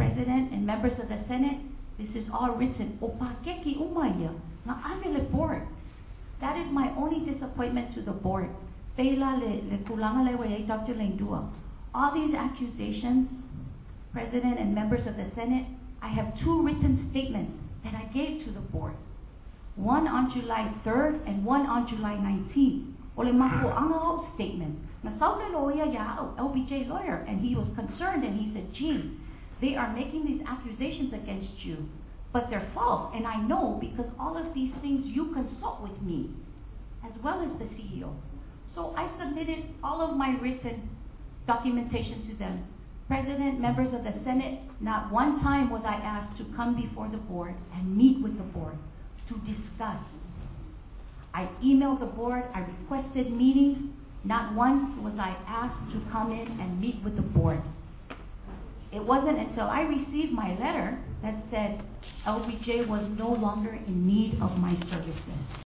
President and members of the Senate, this is all written. Opakeki umaya na amele board. That is my only disappointment to the board. Dr. Lengdua. All these accusations, President and members of the Senate, I have 2 written statements that I gave to the board. One on July 3rd and one on July 19th. Ole mafuanga statements. Na saule loya ya LBJ lawyer, and he was concerned and he said, Gene, they are making these accusations against you, but they're false, and I know because all of these things you consult with me, as well as the CEO. So I submitted all of my written documentation to them. President, members of the Senate, not one time was I asked to come before the board and meet with the board to discuss. I emailed the board, I requested meetings. Not once was I asked to come in and meet with the board. It wasn't until I received my letter that said LBJ was no longer in need of my services.